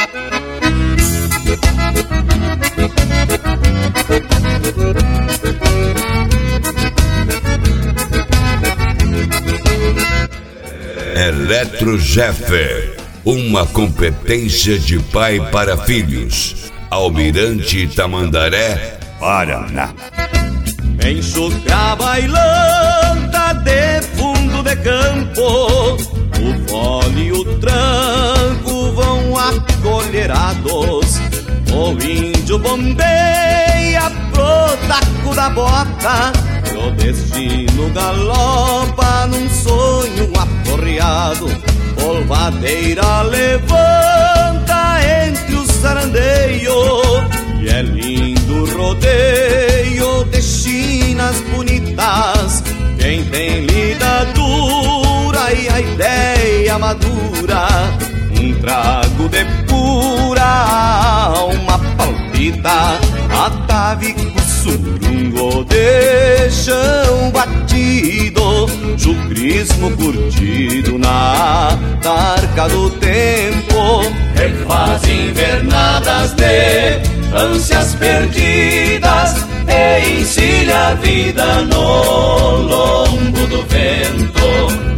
Eletrojeffer, uma competência de pai para filhos. Almirante Tamandaré, Paraná. Enxugar bailanta de fundo de campo, o fole e o tranco vão acolherados. O índio bombeia pro taco da bota, e o destino galopa num sonho aporreado. Polvadeira levanta entre os sarandeios, e é lindo rodeio de chinas bonitas. Quem tem lida dura e a ideia madura, um trago de pura alma palpita. Atavico surungo de chão batido, chucrismo curtido na tarca do tempo. Refaz invernadas de ânsias perdidas e encilha a vida no lombo do vento.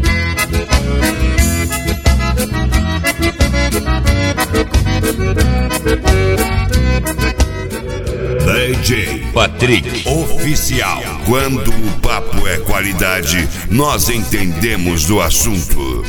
DJ Patrick Oficial. Quando o papo é qualidade, nós entendemos do assunto.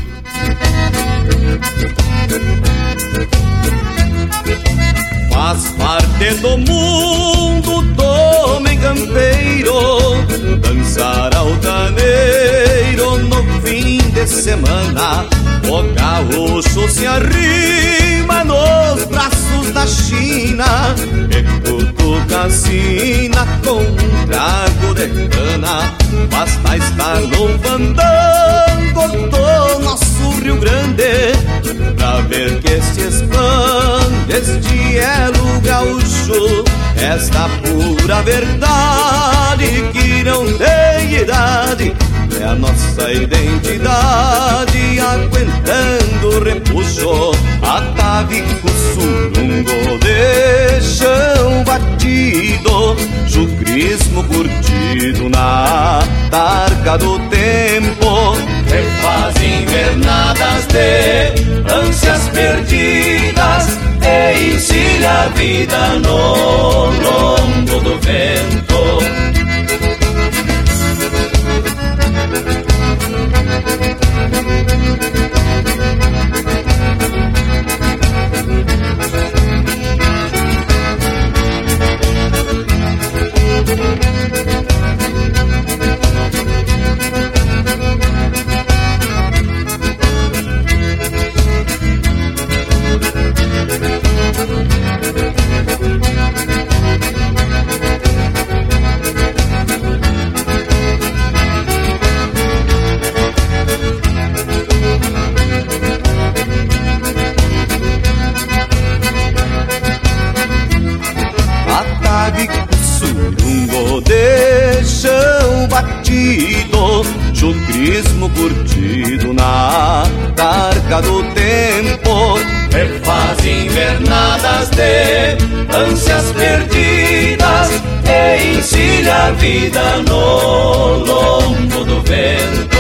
Faz parte do mundo do homem campeiro dançar altaneiro no fim de semana. O gaúcho se arrima nos braços da China e cutuca-sina com um trago de cana. Basta estar no fandango do nosso Rio Grande pra ver que se expande este elo gaúcho. Esta pura verdade que não tem idade é a nossa identidade, aguentando o repuxo. Atavico surungo de chão batido, chucrismo curtido na tarca do tempo. Refaz invernadas de ânsias perdidas e encilha a vida no lombo do vento. Surungo de chão batido, chucrismo curtido na tarca do tempo. Refaz invernadas de ânsias perdidas e encilha a vida no lombo do vento.